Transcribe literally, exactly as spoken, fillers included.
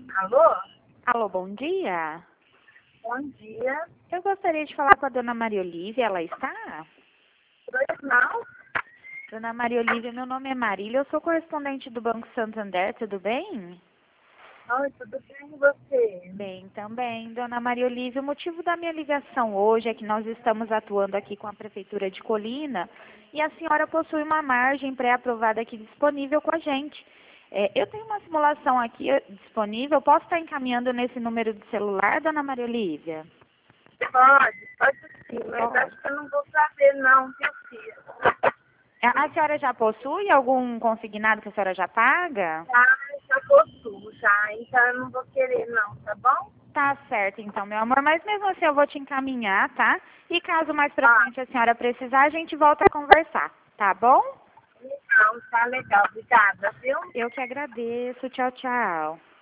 Alô? Alô, bom dia. Bom dia. Eu gostaria de falar com a dona Maria Olívia, ela está? Dois não? Dona Maria Olívia, meu nome é Marília, eu sou correspondente do Banco Santander, tudo bem? Oi, tudo bem com você? Bem, também. Dona Maria Olívia, o motivo da minha ligação hoje é que nós estamos atuando aqui com a Prefeitura de Colina e a senhora possui uma margem pré-aprovada aqui disponível com a gente. É, eu tenho uma simulação aqui eh, disponível, posso estar encaminhando nesse número de celular, Dona Maria Olívia? Pode, pode sim, mas Pode. acho que eu não vou saber não, viu, filha? A a senhora já possui algum consignado que a senhora já paga? Já, já possuo, já, então eu não vou querer não, tá bom? Tá certo, então, meu amor. Mas mesmo assim eu vou te encaminhar, tá? E caso mais pra Ah, frente a senhora precisar, a gente volta a conversar, tá bom? então, tá legal, obrigada, viu? Eu que agradeço. Tchau, tchau.